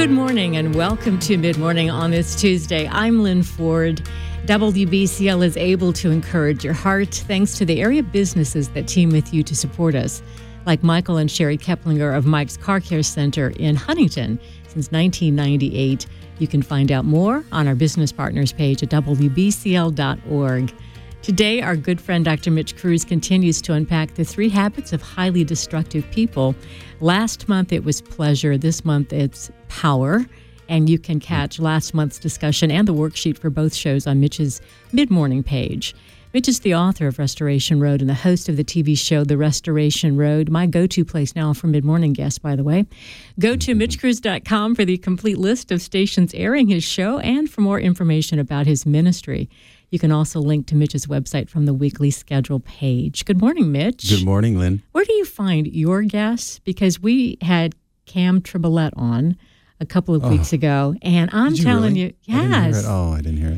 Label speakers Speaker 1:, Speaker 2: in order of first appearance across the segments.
Speaker 1: Good morning and welcome to Mid Morning on this Tuesday. I'm Lynn Ford. WBCL is able to encourage your heart thanks to the area businesses that team with you to support us, like Michael and Sherry Keplinger of Mike's Car Care Center in Huntington since 1998. You can find out more on our business partners page at WBCL.org. Today, our good friend Dr. Mitch Kruse continues to unpack the 3 habits of highly destructive people. Last month, it was pleasure. This month, it's power. And you can catch last month's discussion and the worksheet for both shows on Mitch's mid-morning page. Mitch is the author of Restoration Road and the host of the TV show The Restoration Road, my go-to place now for mid-morning guests, by the way. Go to MitchKruse.com for the complete list of stations airing his show and for more information about his ministry. You can also link to Mitch's website from the weekly schedule page. Good morning, Mitch.
Speaker 2: Good morning, Lynn.
Speaker 1: Where do you find your guests? Because we had Cam Tribolette on a couple of weeks ago, and I'm telling you, yes.
Speaker 2: I didn't hear it.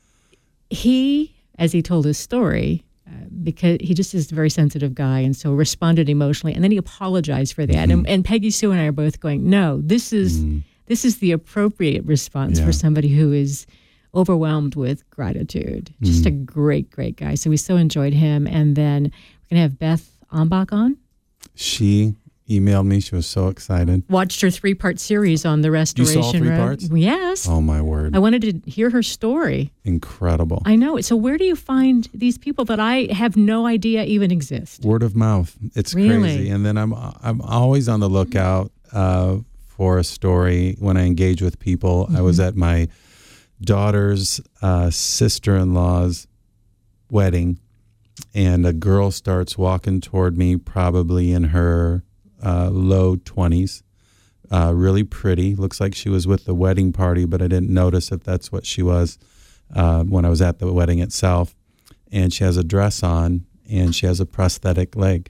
Speaker 1: He, as he told his story, because he just is a very sensitive guy, and so responded emotionally, and then he apologized for that.
Speaker 2: Mm-hmm.
Speaker 1: And Peggy Sue and I are both going, no, this is the appropriate response for somebody who is overwhelmed with gratitude. Just a great, great guy. So we so enjoyed him. And then we're going to have Beth Ombach on.
Speaker 2: She emailed me. She was so excited.
Speaker 1: Watched her 3-part series on the Restoration
Speaker 2: You saw 3
Speaker 1: Road.
Speaker 2: parts?
Speaker 1: Yes.
Speaker 2: Oh, my word.
Speaker 1: I wanted to hear her story.
Speaker 2: Incredible.
Speaker 1: I know. So where do you find these people that I have no idea even exist?
Speaker 2: Word of mouth. It's
Speaker 1: really
Speaker 2: crazy. And then I'm always on the lookout for a story when I engage with people. Mm-hmm. I was at my daughter's sister-in-law's wedding, and a girl starts walking toward me, probably in her low 20s, really pretty. Looks like she was with the wedding party, but I didn't notice if that's what she was when I was at the wedding itself. And she has a dress on, and she has a prosthetic leg.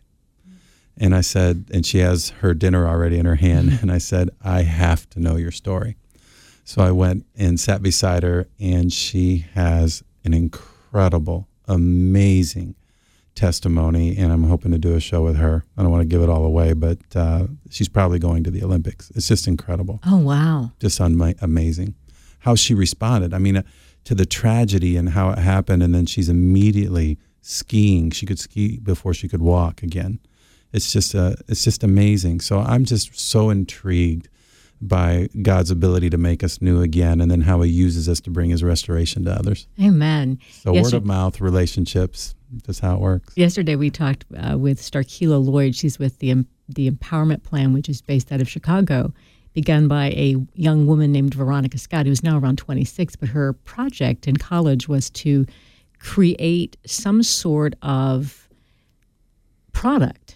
Speaker 2: And I said, and she has her dinner already in her hand, and I said, I have to know your story. So I went and sat beside her, and she has an incredible, amazing testimony, and I'm hoping to do a show with her. I don't want to give it all away, but she's probably going to the Olympics. It's just incredible.
Speaker 1: Oh, wow.
Speaker 2: Just amazing. How she responded. I mean, to the tragedy and how it happened, and then she's immediately skiing. She could ski before she could walk again. It's just amazing. So I'm just so intrigued by God's ability to make us new again, and then how he uses us to bring his restoration to others.
Speaker 1: Amen.
Speaker 2: So word of mouth, relationships, just how it works.
Speaker 1: Yesterday we talked with Starkila Lloyd. She's with the Empowerment Plan, which is based out of Chicago, begun by a young woman named Veronica Scott, who's now around 26, but her project in college was to create some sort of product.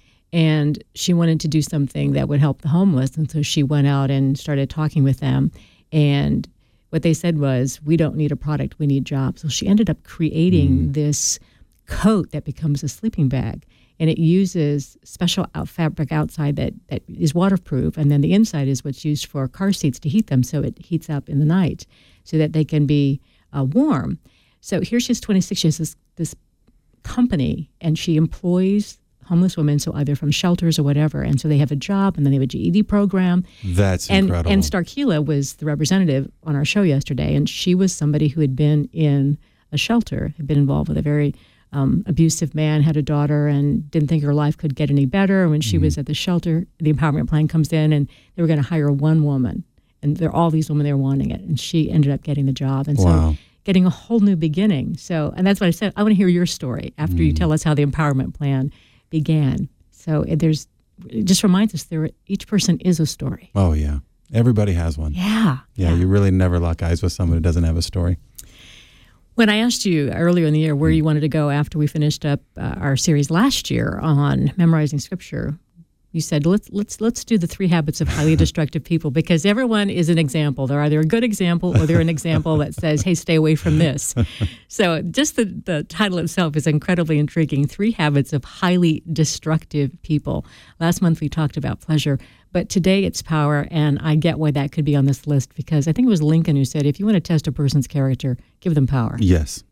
Speaker 1: And she wanted to do something that would help the homeless. And so she went out and started talking with them. And what they said was, we don't need a product, we need jobs. So she ended up creating this coat that becomes a sleeping bag. And it uses special fabric outside that is waterproof. And then the inside is what's used for car seats to heat them. So it heats up in the night so that they can be warm. So here she's 26. She has this company, and she employs homeless women, so either from shelters or whatever, and so they have a job, and then they have a GED program.
Speaker 2: That's incredible.
Speaker 1: And Starkila was the representative on our show yesterday, and she was somebody who had been in a shelter, had been involved with a very abusive man, had a daughter, and didn't think her life could get any better. When she was at the shelter, the Empowerment Plan comes in, and they were going to hire one woman, and there are all these women, they were wanting it, and she ended up getting the job. And so getting a whole new beginning. So, and that's what I said, I want to hear your story after you tell us how the Empowerment Plan began. So it just reminds us each person is a story.
Speaker 2: Oh, yeah. Everybody has one.
Speaker 1: Yeah.
Speaker 2: You really never lock eyes with someone who doesn't have a story.
Speaker 1: When I asked you earlier in the year where you wanted to go after we finished up our series last year on memorizing scripture, you said, let's do the 3 habits of highly destructive people, because everyone is an example. They're either a good example or they're an example that says, hey, stay away from this. So just the title itself is incredibly intriguing. 3 habits of highly destructive people. Last month we talked about pleasure, but today it's power, and I get why that could be on this list, because I think it was Lincoln who said, if you want to test a person's character, give them power.
Speaker 2: Yes.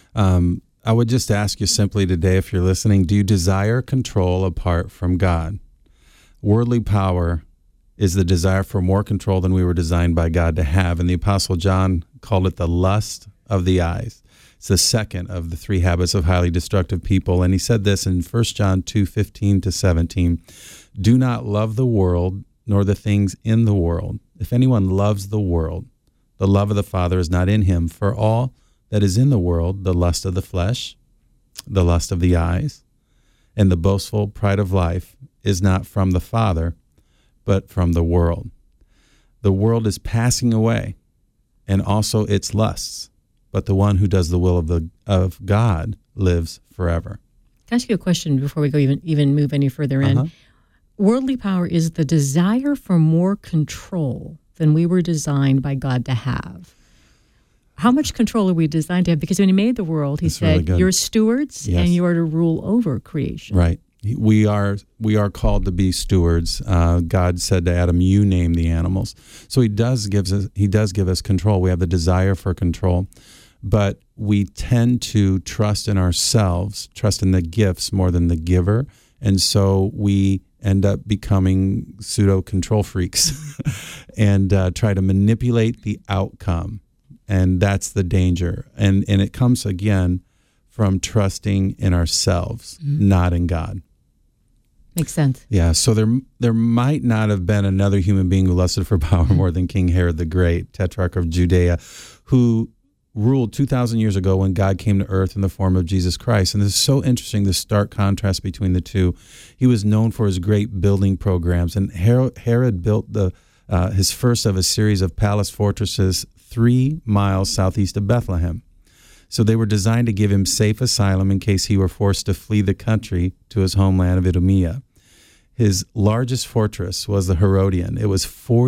Speaker 2: I would just ask you simply today, if you're listening, do you desire control apart from God? Worldly power is the desire for more control than we were designed by God to have. And the Apostle John called it the lust of the eyes. It's the second of the three habits of highly destructive people. And he said this in 1 John 2:15-17, do not love the world nor the things in the world. If anyone loves the world, the love of the Father is not in him. For all that is in the world, the lust of the flesh, the lust of the eyes, and the boastful pride of life is not from the Father, but from the world. The world is passing away, and also its lusts, but the one who does the will of God lives forever.
Speaker 1: Can I ask you a question before we go even move any further in? Worldly power is the desire for more control than we were designed by God to have. How much control are we designed to have? Because when he made the world, he said, you're stewards and you are to rule over creation.
Speaker 2: Right. We are called to be stewards. God said to Adam, you name the animals. So he does give us control. We have the desire for control. But we tend to trust in ourselves, trust in the gifts more than the giver. And so we end up becoming pseudo control freaks and try to manipulate the outcome. And that's the danger. And it comes, again, from trusting in ourselves, not in God.
Speaker 1: Makes sense.
Speaker 2: Yeah, so there might not have been another human being who lusted for power more than King Herod the Great, Tetrarch of Judea, who ruled 2,000 years ago when God came to earth in the form of Jesus Christ. And this is so interesting, the stark contrast between the two. He was known for his great building programs, and Herod built his first of a series of palace fortresses 3 miles southeast of Bethlehem. So they were designed to give him safe asylum in case he were forced to flee the country to his homeland of Idumea. His largest fortress was the Herodian. It was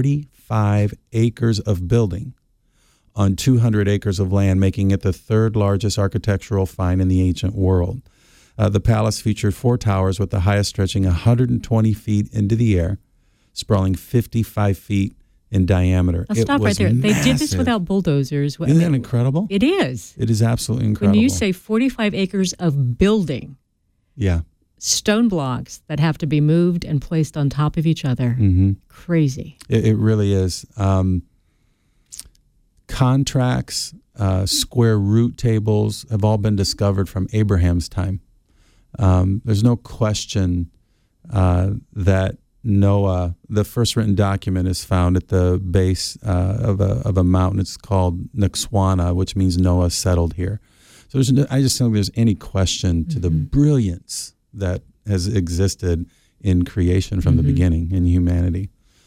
Speaker 2: 45 acres of building on 200 acres of land, making it the third largest architectural find in the ancient world. The palace featured 4 towers with the highest stretching 120 feet into the air, sprawling 55 feet in diameter.
Speaker 1: I'll stop right there.
Speaker 2: Massive.
Speaker 1: They did this without bulldozers.
Speaker 2: Isn't that incredible?
Speaker 1: It is.
Speaker 2: It is absolutely incredible.
Speaker 1: When you say 45 acres of building,
Speaker 2: yeah,
Speaker 1: stone blocks that have to be moved and placed on top of each other, crazy.
Speaker 2: It really is. Contracts, square root tables have all been discovered from Abraham's time. There's no question that Noah, the first written document, is found at the base of a mountain. It's called Nexwana, which means Noah settled here. So I just don't think there's any question to the brilliance that has existed in creation from the beginning in humanity.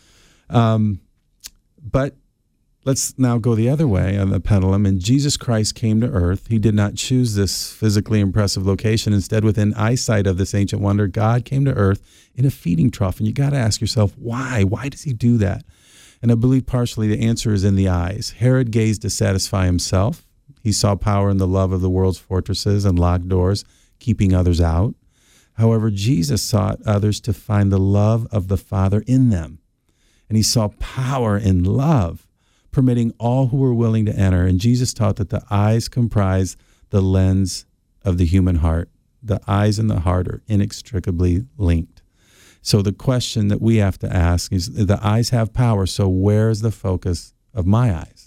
Speaker 2: But let's now go the other way on the pendulum. And Jesus Christ came to earth. He did not choose this physically impressive location. Instead, within eyesight of this ancient wonder, God came to earth in a feeding trough. And you got to ask yourself, why? Why does he do that? And I believe partially the answer is in the eyes. Herod gazed to satisfy himself. He saw power in the love of the world's fortresses and locked doors, keeping others out. However, Jesus sought others to find the love of the Father in them. And he saw power in love, permitting all who were willing to enter. And Jesus taught that the eyes comprise the lens of the human heart. The eyes and the heart are inextricably linked. So the question that we have to ask is, the eyes have power, so where is the focus of my eyes?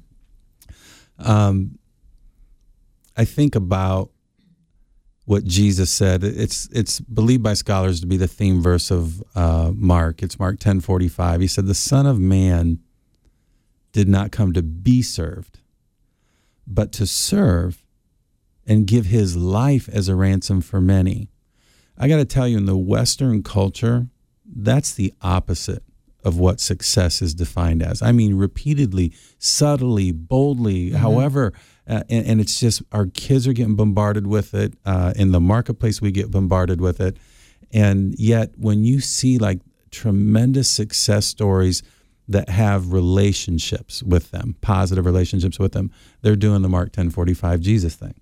Speaker 2: I think about what Jesus said. It's believed by scholars to be the theme verse of Mark. It's Mark 10:45. He said, the Son of Man did not come to be served, but to serve and give his life as a ransom for many. I got to tell you, in the Western culture, that's the opposite of what success is defined as. I mean, repeatedly, subtly, boldly, however, and it's just our kids are getting bombarded with it. In the marketplace, we get bombarded with it. And yet, when you see like tremendous success stories that have relationships with them, positive relationships with them, they're doing the Mark 10:45 Jesus thing.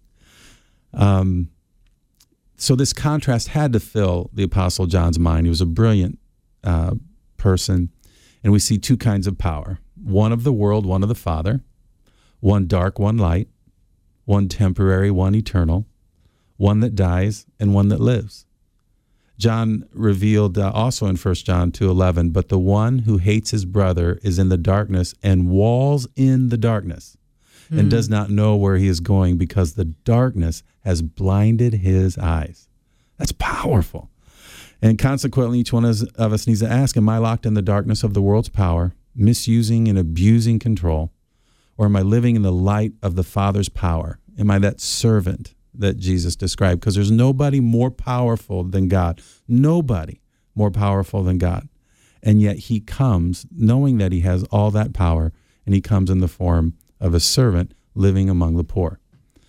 Speaker 2: So this contrast had to fill the Apostle John's mind. He was a brilliant person. And we see 2 kinds of power. One of the world, one of the Father. One dark, one light. One temporary, one eternal. One that dies and one that lives. John revealed also in 1 John 2:11, but the one who hates his brother is in the darkness and walls in the darkness and does not know where he is going because the darkness has blinded his eyes. That's powerful. And consequently, each one of us needs to ask, am I locked in the darkness of the world's power, misusing and abusing control? Or am I living in the light of the Father's power? Am I that servant that Jesus described? Because there's nobody more powerful than God. Nobody more powerful than God. And yet he comes knowing that he has all that power, and he comes in the form of a servant living among the poor.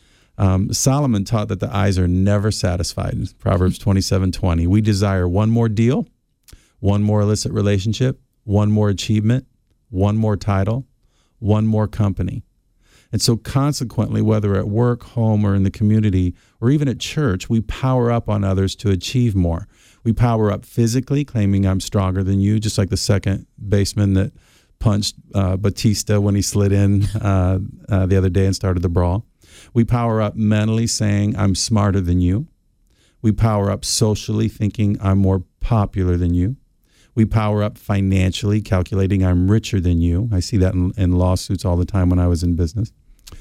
Speaker 2: Solomon taught that the eyes are never satisfied. Proverbs 27:20. We desire one more deal, one more illicit relationship, one more achievement, one more title, one more company. And so consequently, whether at work, home, or in the community, or even at church, we power up on others to achieve more. We power up physically, claiming I'm stronger than you, just like the second baseman that punched Batista when he slid in the other day and started the brawl. We power up mentally, saying I'm smarter than you. We power up socially, thinking I'm more popular than you. We power up financially, calculating I'm richer than you. I see that in lawsuits all the time when I was in business.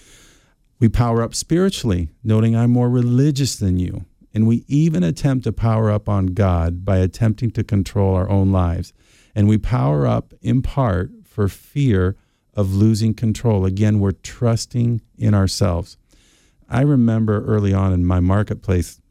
Speaker 2: We power up spiritually, noting I'm more religious than you. And we even attempt to power up on God by attempting to control our own lives. And we power up in part for fear of losing control. Again, we're trusting in ourselves. I remember early on in my marketplace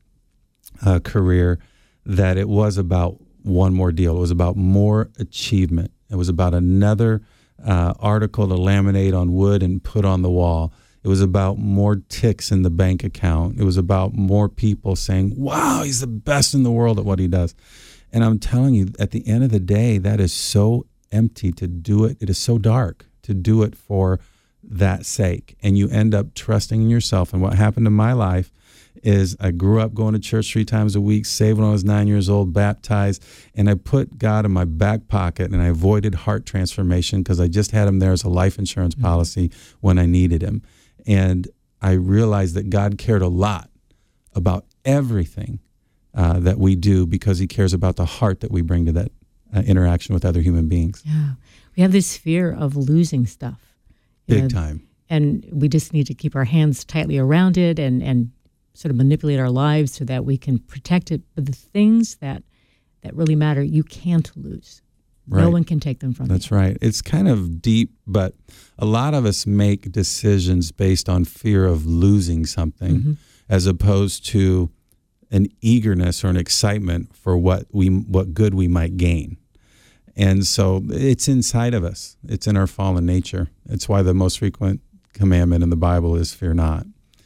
Speaker 2: career that it was about one more deal. It was about more achievement. It was about another article to laminate on wood and put on the wall. It was about more ticks in the bank account. It was about more people saying, wow, he's the best in the world at what he does. And I'm telling you, at the end of the day, that is so empty to do it. It is so dark to do it for that sake. And you end up trusting in yourself. And what happened in my life is I grew up going to church 3 times a week, saved when I was 9 years old, baptized, and I put God in my back pocket, and I avoided heart transformation because I just had him there as a life insurance policy when I needed him. And I realized that God cared a lot about everything that we do because he cares about the heart that we bring to that interaction with other human beings.
Speaker 1: Yeah. We have this fear of losing stuff.
Speaker 2: Big time.
Speaker 1: And we just need to keep our hands tightly around it and sort of manipulate our lives so that we can protect it. But the things that really matter, you can't lose.
Speaker 2: Right.
Speaker 1: No one can take them from you.
Speaker 2: That's right. It's kind of deep, but a lot of us make decisions based on fear of losing something as opposed to an eagerness or an excitement for what good we might gain. And so it's inside of us. It's in our fallen nature. It's why the most frequent commandment in the Bible is fear not.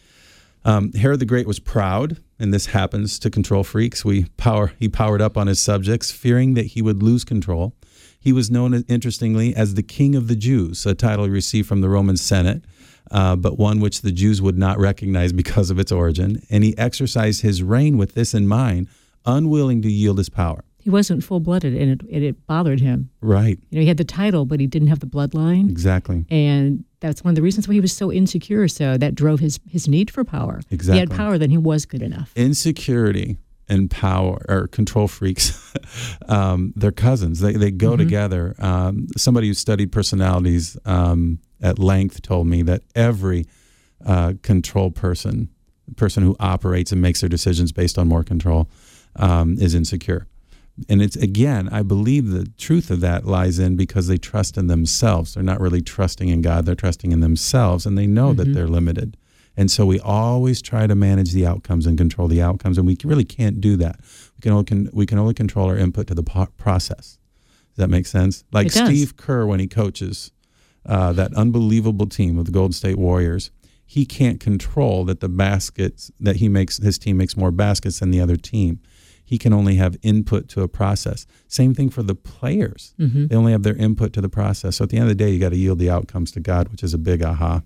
Speaker 2: Herod the Great was proud, and this happens to control freaks. He powered up on his subjects, fearing that he would lose control. He was known, interestingly, as the King of the Jews, a title he received from the Roman Senate, but one which the Jews would not recognize because of its origin. And he exercised his reign with this in mind, unwilling to yield his power. He
Speaker 1: wasn't full-blooded, and it bothered him.
Speaker 2: Right.
Speaker 1: He had the title, but he didn't have the bloodline.
Speaker 2: Exactly.
Speaker 1: And that's one of the reasons why he was so insecure. So that drove his need for power.
Speaker 2: Exactly.
Speaker 1: He had power, then he was good enough.
Speaker 2: Insecurity and power, or control freaks, they're cousins. They go together. Somebody who studied personalities at length told me that every control person who operates and makes their decisions based on more control is insecure. And it's, again, I believe the truth of that lies in because they trust in themselves. They're not really trusting in God. They're trusting in themselves, and they know that they're limited. And so we always try to manage the outcomes and control the outcomes, and we really can't do that. We can only control our input to the process. Does that make sense? Like Steve Kerr, when he coaches that unbelievable team of the Golden State Warriors, he can't control that the baskets that he makes, his team makes more baskets than the other team. He can only have input to a process. Same thing for the players. They only have their input to the process. So at the end of the day, you got to yield the outcomes to God, which is a big aha.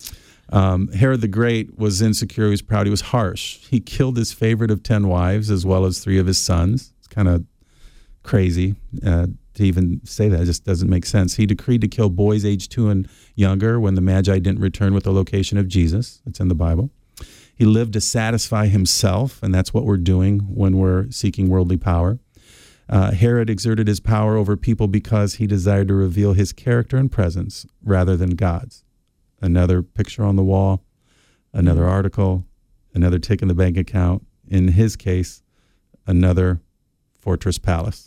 Speaker 2: Herod the Great was insecure. He was proud. He was harsh. He killed his favorite of 10 wives as well as 3 of his sons. It's kind of crazy to even say that. It just doesn't make sense. He decreed to kill boys aged 2 and younger when the Magi didn't return with the location of Jesus. It's in the Bible. He lived to satisfy himself, and that's what we're doing when we're seeking worldly power. Herod exerted his power over people because he desired to reveal his character and presence rather than God's. Another picture on the wall, another article, another tick in the bank account. In his case, another fortress palace.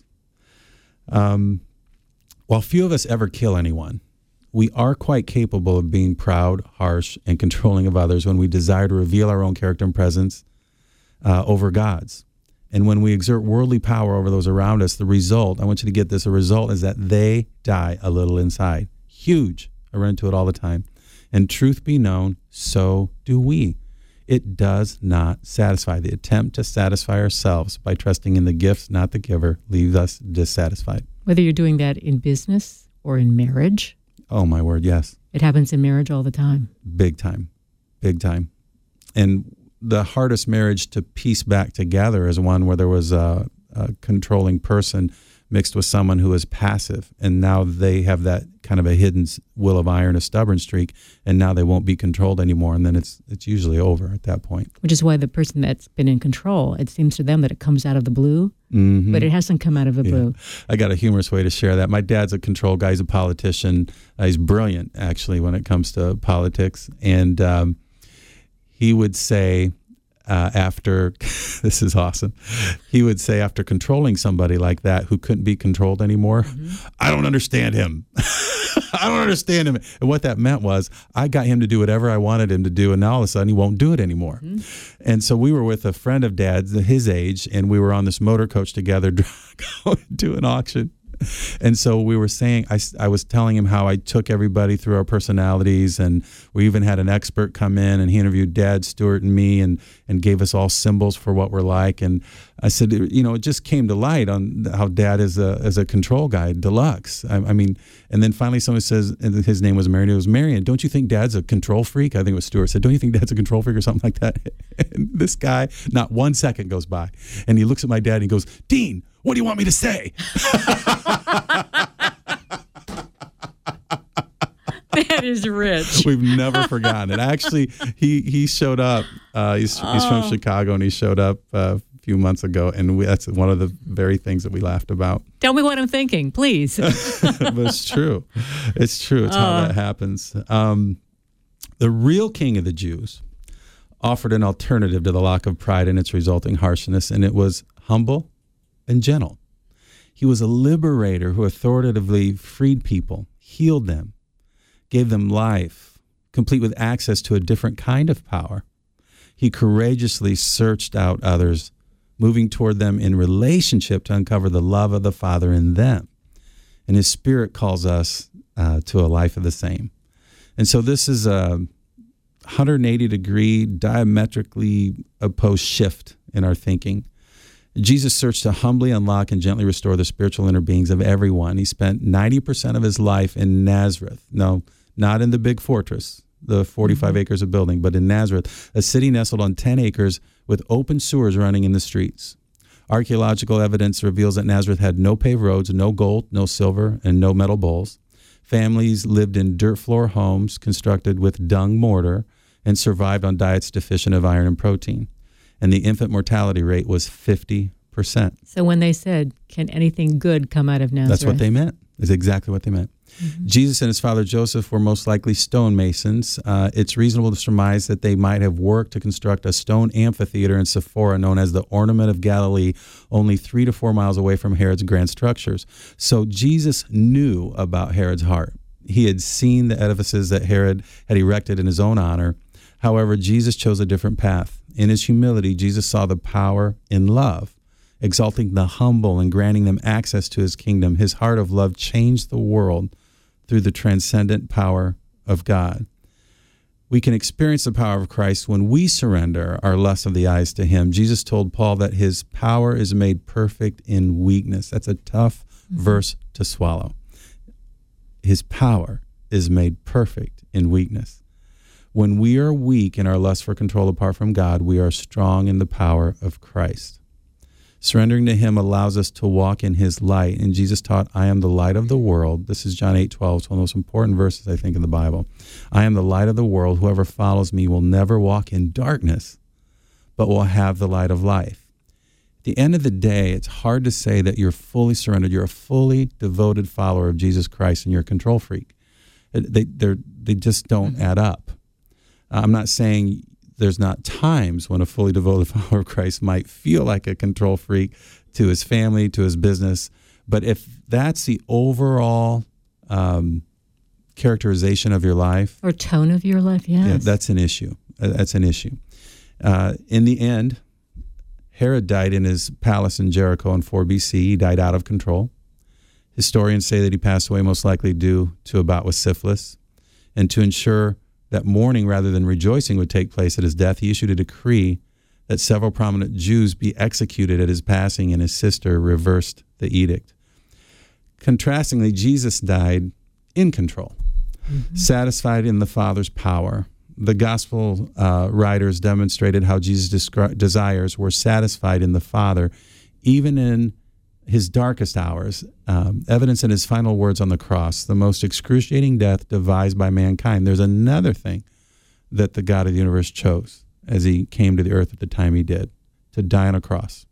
Speaker 2: While few of us ever kill anyone, we are quite capable of being proud, harsh, and controlling of others when we desire to reveal our own character and presence over God's. And when we exert worldly power over those around us, the result, I want you to get this, the result is that they die a little inside. Huge. I run into it all the time. And truth be known, so do we. It does not satisfy. The attempt to satisfy ourselves by trusting in the gifts, not the giver, leaves us dissatisfied.
Speaker 1: Whether you're doing that in business or in marriage.
Speaker 2: Oh, my word, yes.
Speaker 1: It happens in marriage all the time.
Speaker 2: Big time. Big time. And the hardest marriage to piece back together is one where there was a controlling person mixed with someone who is passive, and now they have that kind of a hidden will of iron, a stubborn streak, and now they won't be controlled anymore, and then it's usually over at that point.
Speaker 1: Which is why the person that's been in control, it seems to them that it comes out of the blue, but it hasn't come out of the blue.
Speaker 2: I got a humorous way to share that. My dad's a control guy. He's a politician. He's brilliant, actually, when it comes to politics, and he would say, after, this is awesome, he would say after controlling somebody like that who couldn't be controlled anymore, I don't understand him. I don't understand him. And what that meant was I got him to do whatever I wanted him to do, and now all of a sudden he won't do it anymore. And so we were with a friend of Dad's, his age, and we were on this motor coach together going to an auction. And so we were saying, I was telling him how I took everybody through our personalities, and we even had an expert come in, and he interviewed Dad, Stuart, and me, and gave us all symbols for what we're like. And I said, it just came to light on how Dad is a control guy, deluxe. I mean, and then finally someone says, and his name was Marion, it was Marion, don't you think Dad's a control freak? I think it was Stuart said, don't you think Dad's a control freak or something like that? And this guy, not 1 second goes by, and he looks at my dad and he goes, Dean, what do you want me to say?
Speaker 1: That is rich.
Speaker 2: We've never forgotten it. Actually, he showed up. He's from Chicago, and he showed up a few months ago, and that's one of the very things that we laughed about.
Speaker 1: Tell me what I'm thinking, please.
Speaker 2: But it's true. It's true. It's how that happens. The real king of the Jews offered an alternative to the lack of pride and its resulting harshness, and it was humble and gentle. He was a liberator who authoritatively freed people, healed them, gave them life, complete with access to a different kind of power. He courageously searched out others, moving toward them in relationship to uncover the love of the Father in them. And his Spirit calls us to a life of the same. And so this is a 180-degree, diametrically opposed shift in our thinking. Jesus searched to humbly unlock and gently restore the spiritual inner beings of everyone. He spent 90% of his life in Nazareth. No, not in the big fortress, the 45 acres of building, but in Nazareth, a city nestled on 10 acres with open sewers running in the streets. Archaeological evidence reveals that Nazareth had no paved roads, no gold, no silver, and no metal bowls. Families lived in dirt floor homes constructed with dung mortar and survived on diets deficient of iron and protein. And the infant mortality rate was 50%.
Speaker 1: So when they said, can anything good come out of Nazareth?
Speaker 2: That's what they meant. Is exactly what they meant. Jesus and his father Joseph were most likely stonemasons. It's reasonable to surmise that they might have worked to construct a stone amphitheater in Sephora known as the Ornament of Galilee, only 3 to 4 miles away from Herod's grand structures. So Jesus knew about Herod's heart. He had seen the edifices that Herod had erected in his own honor. However, Jesus chose a different path. In his humility, Jesus saw the power in love, exalting the humble and granting them access to his kingdom. His heart of love changed the world through the transcendent power of God. We can experience the power of Christ when we surrender our lust of the eyes to him. Jesus told Paul that his power is made perfect in weakness. That's a tough verse to swallow. His power is made perfect in weakness. When we are weak in our lust for control apart from God, we are strong in the power of Christ. Surrendering to him allows us to walk in his light. And Jesus taught, I am the light of the world. This is John 8:12. It's one of the most important verses, I think, in the Bible. I am the light of the world. Whoever follows me will never walk in darkness, but will have the light of life. At the end of the day, it's hard to say that you're fully surrendered. You're a fully devoted follower of Jesus Christ and you're a control freak. They just don't add up. I'm not saying there's not times when a fully devoted follower of Christ might feel like a control freak to his family, to his business. But if that's the overall characterization of your life.
Speaker 1: Or tone of your life, yes.
Speaker 2: Yeah, that's an issue. That's an issue. In the end, Herod died in his palace in Jericho in 4 BC. He died out of control. Historians say that he passed away most likely due to a bout with syphilis. And to ensure that mourning rather than rejoicing would take place at his death, he issued a decree that several prominent Jews be executed at his passing, and his sister reversed the edict. Contrastingly, Jesus died in control, satisfied in the Father's power. The gospel writers demonstrated how Jesus' desires were satisfied in the Father, even in his darkest hours, evidence in his final words on the cross, the most excruciating death devised by mankind. There's another thing that the God of the universe chose as he came to the earth at the time he did, to die on a cross.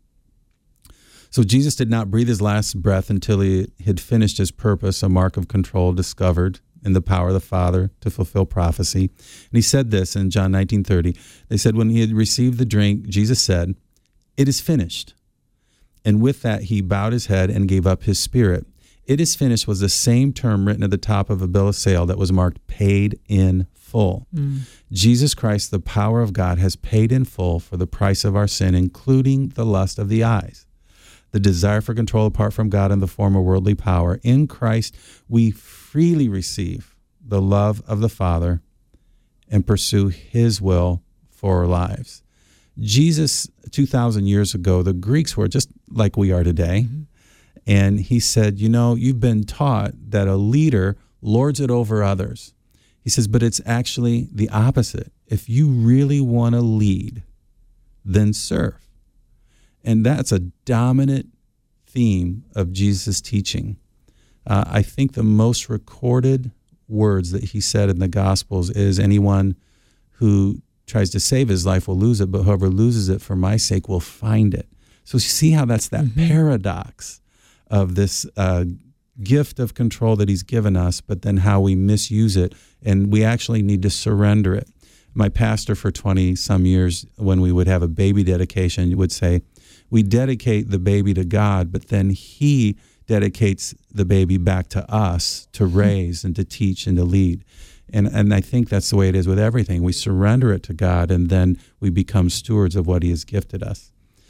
Speaker 2: So Jesus did not breathe his last breath until he had finished his purpose, a mark of control discovered in the power of the Father to fulfill prophecy. And he said this in John 19:30. They said, when he had received the drink, Jesus said, "It is finished." And with that, he bowed his head and gave up his spirit. It is finished was the same term written at the top of a bill of sale that was marked paid in full. Jesus Christ, the power of God, has paid in full for the price of our sin, including the lust of the eyes, the desire for control apart from God in the form of worldly power. In Christ, we freely receive the love of the Father and pursue his will for our lives. Jesus, 2,000 years ago, the Greeks were just like we are today. And he said, you've been taught that a leader lords it over others. He says, but it's actually the opposite. If you really want to lead, then serve. And that's a dominant theme of Jesus' teaching. I think the most recorded words that he said in the Gospels is, anyone who tries to save his life will lose it, but whoever loses it for my sake will find it. So you see how that's that paradox of this gift of control that he's given us, but then how we misuse it, and we actually need to surrender it. My pastor for 20-some years, when we would have a baby dedication, would say, we dedicate the baby to God, but then he dedicates the baby back to us to raise and to teach and to lead. And I think that's the way it is with everything. We surrender it to God, and then we become stewards of what he has gifted us.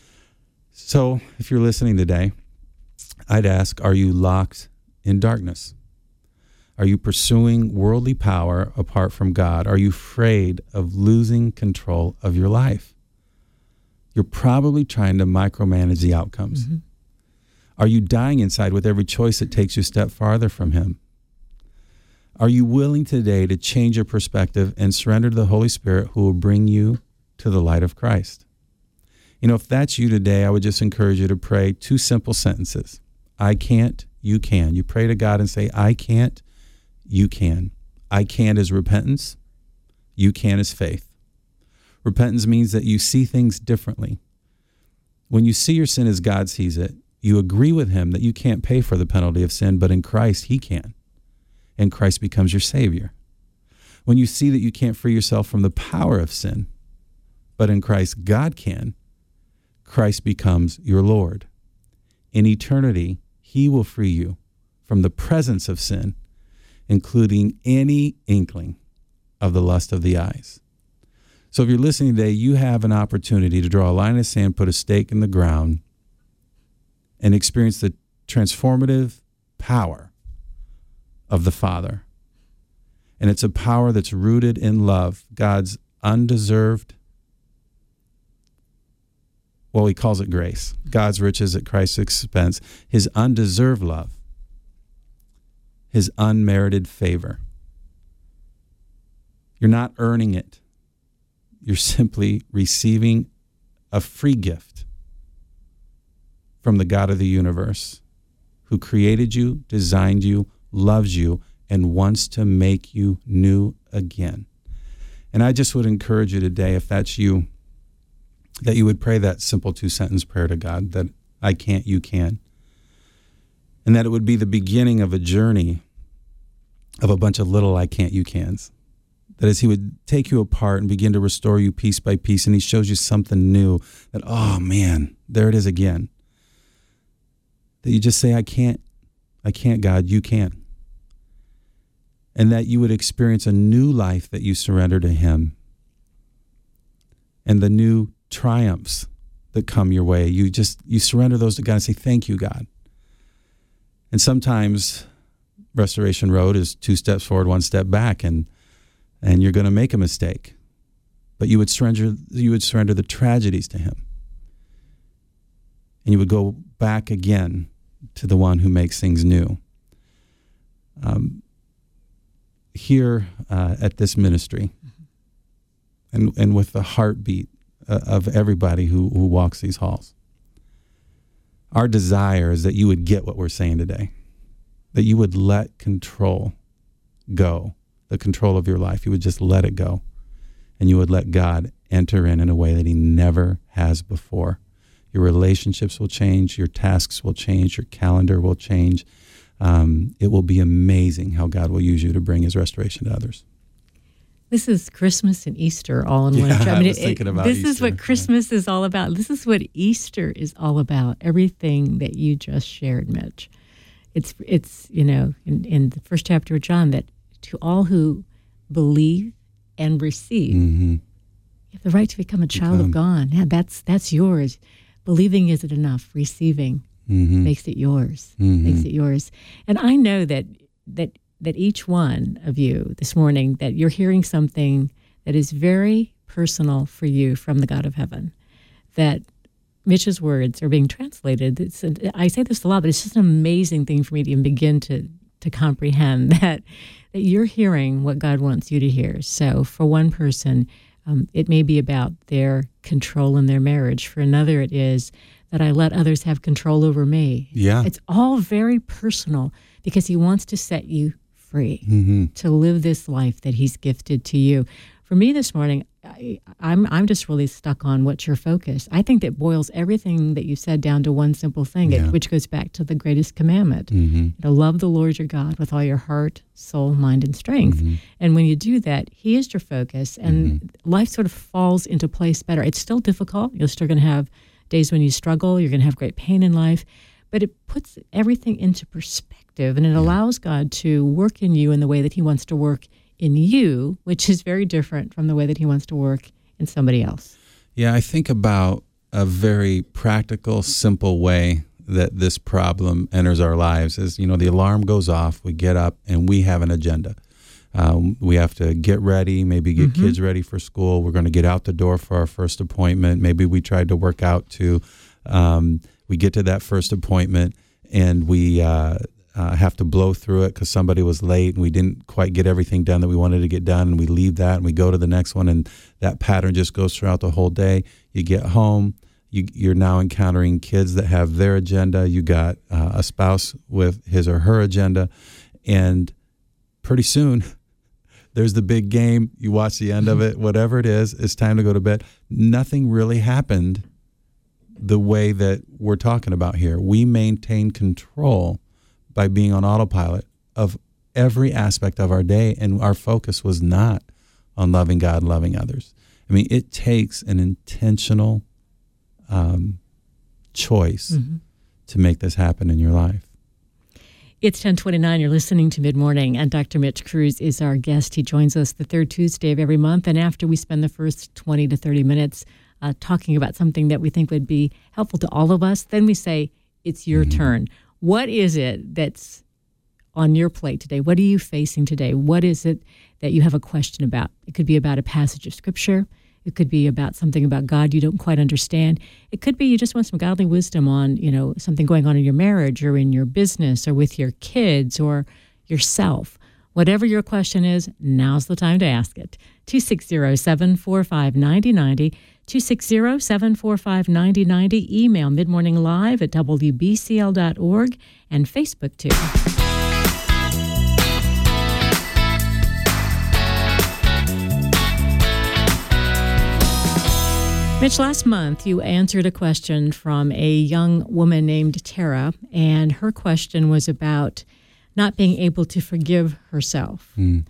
Speaker 2: So if you're listening today, I'd ask, are you locked in darkness? Are you pursuing worldly power apart from God? Are you afraid of losing control of your life? You're probably trying to micromanage the outcomes. Are you dying inside with every choice that takes you a step farther from him? Are you willing today to change your perspective and surrender to the Holy Spirit, who will bring you to the light of Christ? If that's you today, I would just encourage you to pray 2 simple sentences. I can't, you can. You pray to God and say, I can't, you can. I can't is repentance. You can is faith. Repentance means that you see things differently. When you see your sin as God sees it, you agree with him that you can't pay for the penalty of sin, but in Christ, he can. And Christ becomes your Savior. When you see that you can't free yourself from the power of sin, but in Christ God can, Christ becomes your Lord. In eternity, he will free you from the presence of sin, including any inkling of the lust of the eyes. So if you're listening today, you have an opportunity to draw a line in the sand, put a stake in the ground, and experience the transformative power of the Father. And it's a power that's rooted in love, God's undeserved, well, he calls it grace, God's riches at Christ's expense, his undeserved love, his unmerited favor. You're not earning it. You're simply receiving a free gift from the God of the universe, who created you, designed you, loves you, and wants to make you new again. And I just would encourage you today, if that's you, that you would pray that simple 2-sentence prayer to God, that I can't, you can. And that it would be the beginning of a journey of a bunch of little I can't, you cans. That as he would take you apart and begin to restore you piece by piece, and he shows you something new, that, oh man, there it is again. That you just say, I can't, God, you can. And that you would experience a new life that you surrender to him. And the new triumphs that come your way, you surrender those to God and say, thank you, God. And sometimes Restoration Road is 2 steps forward, 1 step back, and you're going to make a mistake. But you would surrender the tragedies to him. And you would go back again to the one who makes things new. Here at this ministry, and with the heartbeat of everybody who walks these halls, our desire is that you would get what we're saying today, that you would let control go, the control of your life. You would just let it go, and you would let God enter in a way that he never has before. Your relationships will change, your tasks will change, your calendar will change. It will be amazing how God will use you to bring his restoration to others.
Speaker 1: This is Christmas and Easter all in one.
Speaker 2: I was thinking about
Speaker 1: this
Speaker 2: Easter.
Speaker 1: is what Christmas is all about. This is what Easter is all about. Everything that you just shared, Mitch. It's in the first chapter of John, that to all who believe and receive, you have the right to become a child of God. Yeah, that's yours. Believing isn't enough. Receiving makes it yours. Makes it yours. And I know that each one of you this morning, that you're hearing something that is very personal for you from the God of heaven. That Mitch's words are being translated. I say this a lot, but it's just an amazing thing for me to even begin to comprehend that you're hearing what God wants you to hear. So for one person, it may be about their control in their marriage. For another, it is that I let others have control over me.
Speaker 2: Yeah.
Speaker 1: It's all very personal because he wants to set you free to live this life that he's gifted to you. For me this morning, I'm just really stuck on what's your focus. I think that boils everything that you said down to one simple thing, which goes back to the greatest commandment, to love the Lord your God with all your heart, soul, mind, and strength. And when you do that, he is your focus, and life sort of falls into place better. It's still difficult. You're still going to have days when you struggle. You're going to have great pain in life. But it puts everything into perspective, and it allows God to work in you in the way that he wants to work in you, which is very different from the way that he wants to work in somebody else.
Speaker 2: Yeah, I think about a very practical, simple way that this problem enters our lives is, the alarm goes off, we get up, and we have an agenda. We have to get ready, maybe get kids ready for school. We're going to get out the door for our first appointment. Maybe we tried to work out to, we get to that first appointment, and we have to blow through it because somebody was late and we didn't quite get everything done that we wanted to get done, and we leave that and we go to the next one, and that pattern just goes throughout the whole day. You get home, you're now encountering kids that have their agenda. You got a spouse with his or her agenda, and pretty soon there's the big game. You watch the end of it, whatever it is, it's time to go to bed. Nothing really happened the way that we're talking about here. We maintain control by being on autopilot of every aspect of our day, and our focus was not on loving God and loving others. I mean, it takes an intentional choice to make this happen in your life.
Speaker 1: It's 10:29. You're listening to Mid Morning, and Dr. Mitch Kruse is our guest. He joins us the third Tuesday of every month, and after we spend the first 20 to 30 minutes talking about something that we think would be helpful to all of us, then we say, it's your turn. What is it that's on your plate today? What are you facing today? What is it that you have a question about? It could be about a passage of Scripture. It could be about something about God you don't quite understand. It could be you just want some godly wisdom on, something going on in your marriage or in your business or with your kids or yourself. Whatever your question is, now's the time to ask it. 260-745-9090, 260-745-9090. Email midmorninglive@wbcl.org and Facebook too. Mitch, last month you answered a question from a young woman named Tara, and her question was about not being able to forgive herself.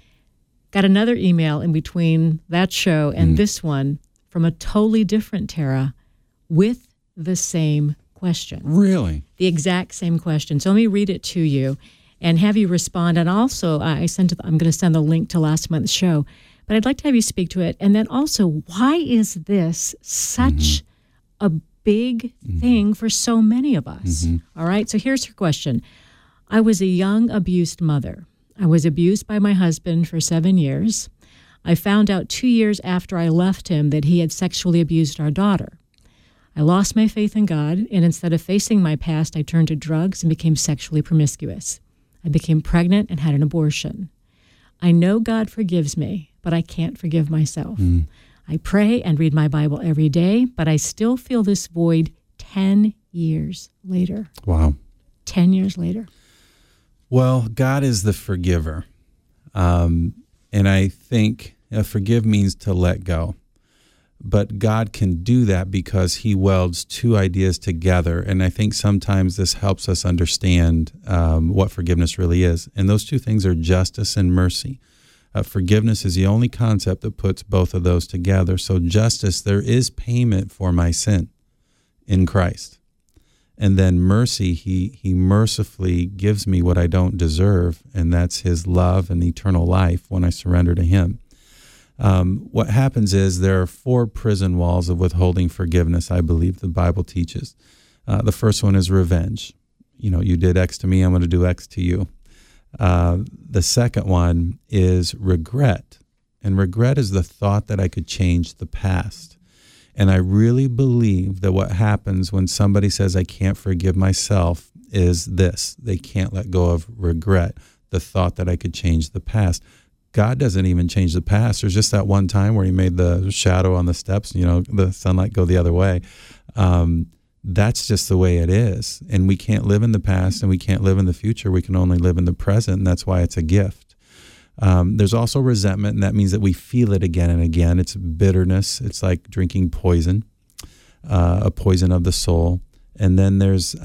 Speaker 1: Got another email in between that show and this one from a totally different Tara with the same question.
Speaker 2: Really?
Speaker 1: The exact same question. So let me read it to you and have you respond. And also, I'm going to send the link to last month's show. But I'd like to have you speak to it. And then also, why is this such a big thing for so many of us? All right, so here's her question. I was a young abused mother. I was abused by my husband for 7 years. I found out 2 years after I left him that he had sexually abused our daughter. I lost my faith in God, and instead of facing my past, I turned to drugs and became sexually promiscuous. I became pregnant and had an abortion. I know God forgives me, but I can't forgive myself. I pray and read my Bible every day, but I still feel this void 10 years later.
Speaker 2: Wow.
Speaker 1: 10 years later.
Speaker 2: Well, God is the forgiver. And I think forgive means to let go. But God can do that because he welds two ideas together. And I think sometimes this helps us understand what forgiveness really is. And those two things are justice and mercy. Forgiveness is the only concept that puts both of those together. So justice, there is payment for my sin in Christ. And then mercy, he mercifully gives me what I don't deserve, and that's his love and eternal life when I surrender to him. What happens is there are 4 prison walls of withholding forgiveness, I believe the Bible teaches. The first one is revenge. You did X to me, I'm going to do X to you. The second one is regret. And regret is the thought that I could change the past. And I really believe that what happens when somebody says I can't forgive myself is this. They can't let go of regret, the thought that I could change the past. God doesn't even change the past. There's just that one time where he made the shadow on the steps, the sunlight go the other way. That's just the way it is. And we can't live in the past and we can't live in the future. We can only live in the present, and that's why it's a gift. There's also resentment, and that means that we feel it again and again. It's bitterness. It's like drinking poison, a poison of the soul. And then there's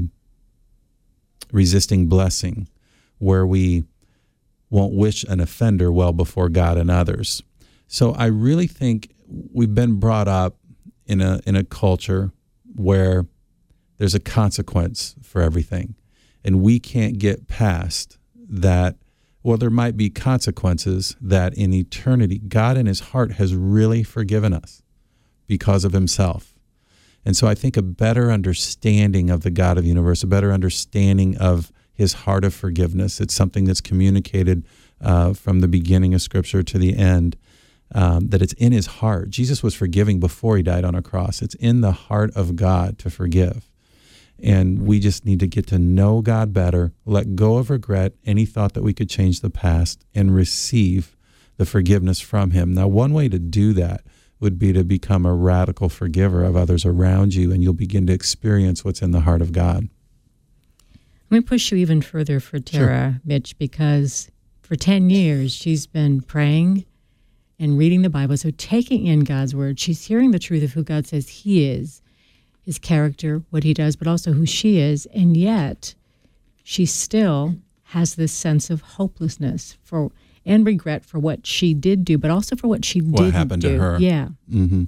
Speaker 2: resisting blessing, where we won't wish an offender well before God and others. So I really think we've been brought up in a culture where there's a consequence for everything, and we can't get past that. Well, there might be consequences that in eternity, God in his heart has really forgiven us because of himself. And so I think a better understanding of the God of the universe, a better understanding of his heart of forgiveness, it's something that's communicated from the beginning of Scripture to the end, that it's in his heart. Jesus was forgiving before he died on a cross. It's in the heart of God to forgive. And we just need to get to know God better, let go of regret, any thought that we could change the past, and receive the forgiveness from him. Now, one way to do that would be to become a radical forgiver of others around you, and you'll begin to experience what's in the heart of God.
Speaker 1: Let me push you even further for Tara, sure, Mitch, because for 10 years she's been praying and reading the Bible, so taking in God's word. She's hearing the truth of who God says he is, his character, what he does, but also who she is, and yet she still has this sense of hopelessness and regret for what she did do, but also for what she didn't do.
Speaker 2: What happened to her.
Speaker 1: Yeah.
Speaker 2: Mm-hmm.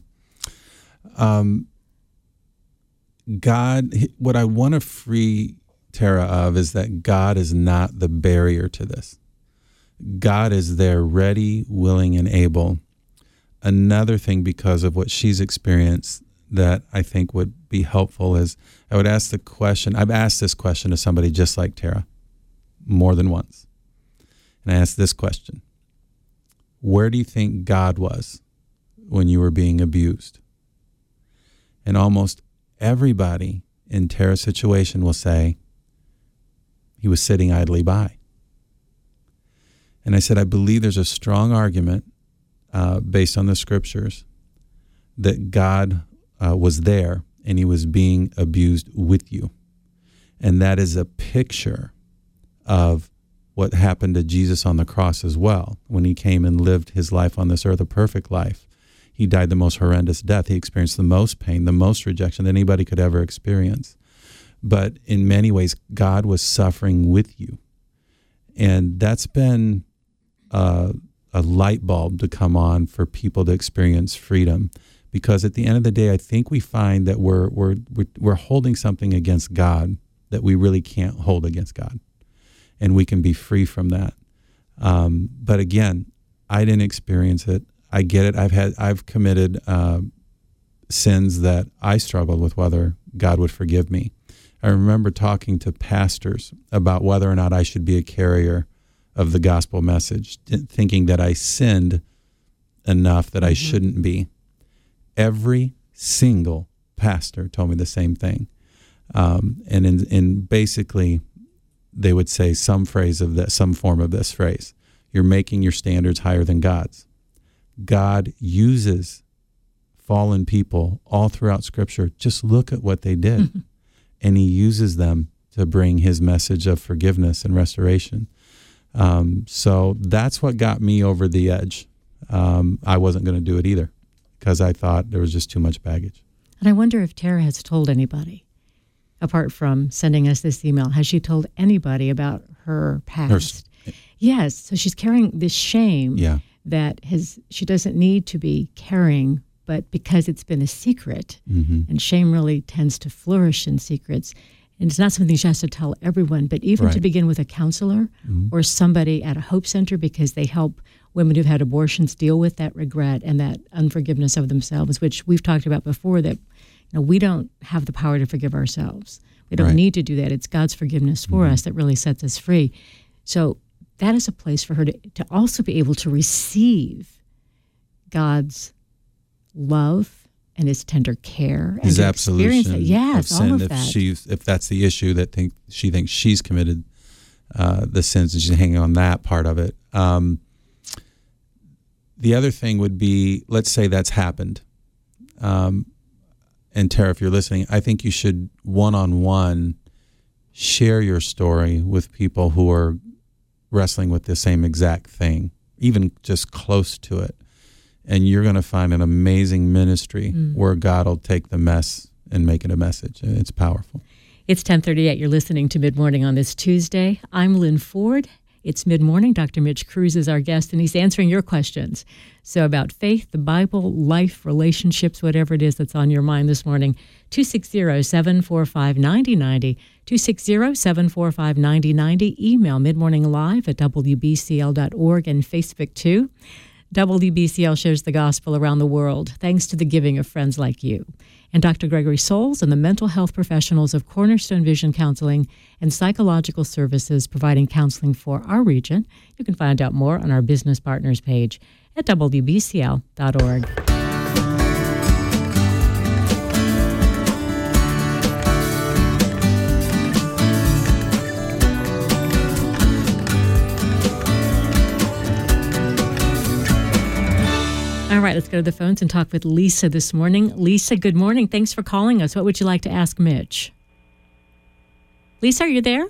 Speaker 2: God, what I want to free Tara of is that God is not the barrier to this. God is there ready, willing, and able. Another thing, because of what she's experienced, that I think would be helpful is I would ask the question. I've asked this question to somebody just like Tara more than once. And I asked this question: where do you think God was when you were being abused? And almost everybody in Tara's situation will say he was sitting idly by. And I said, I believe there's a strong argument based on the scriptures that God was there and he was being abused with you. And that is a picture of what happened to Jesus on the cross as well. When he came and lived his life on this earth, a perfect life, he died the most horrendous death. He experienced the most pain, the most rejection that anybody could ever experience. But in many ways, God was suffering with you. And that's been a light bulb to come on for people to experience freedom. Because at the end of the day, I think we find that we're holding something against God that we really can't hold against God. And we can be free from that. But again, I didn't experience it. I get it. I've committed sins that I struggled with whether God would forgive me. I remember talking to pastors about whether or not I should be a carrier of the gospel message, thinking that I sinned enough that I shouldn't be. Every single pastor told me the same thing. And in basically, they would say some form of this phrase: you're making your standards higher than God's. God uses fallen people all throughout Scripture. Just look at what they did. And he uses them to bring his message of forgiveness and restoration. So that's what got me over the edge. I wasn't going to do it either because I thought there was just too much baggage.
Speaker 1: And I wonder if Tara has told anybody, apart from sending us this email. Has she told anybody about her past? Yes. So she's carrying this shame that she doesn't need to be carrying, but because it's been a secret, and shame really tends to flourish in secrets, and it's not something she has to tell everyone, but even to begin with a counselor or somebody at a Hope Center, because they help women who've had abortions deal with that regret and that unforgiveness of themselves, which we've talked about before, that we don't have the power to forgive ourselves. We don't need to do that. It's God's forgiveness for us that really sets us free. So that is a place for her to also be able to receive God's love and his tender care and
Speaker 2: his
Speaker 1: to
Speaker 2: absolution
Speaker 1: yes,
Speaker 2: of sin,
Speaker 1: all of that.
Speaker 2: If that's the issue that she thinks she's committed the sins, and she's hanging on that part of it. The other thing would be, let's say that's happened. And Tara, if you're listening, I think you should one-on-one share your story with people who are wrestling with the same exact thing, even just close to it. And you're going to find an amazing ministry where God will take the mess and make it a message. It's powerful.
Speaker 1: It's 10:38. You're listening to Mid Morning on this Tuesday. I'm Lynn Ford. It's Mid Morning. Dr. Mitch Cruz is our guest, and he's answering your questions. So about faith, the Bible, life, relationships, whatever it is that's on your mind this morning, 260-745-9090, 260-745-9090. Email midmorninglive@wbcl.org and Facebook too. WBCL shares the gospel around the world thanks to the giving of friends like you. And Dr. Gregory Souls and the mental health professionals of Cornerstone Vision Counseling and Psychological Services providing counseling for our region. You can find out more on our business partners page at WBCL.org. All right, let's go to the phones and talk with Lisa this morning. Lisa, good morning. Thanks for calling us. What would you like to ask Mitch? Lisa, are you there?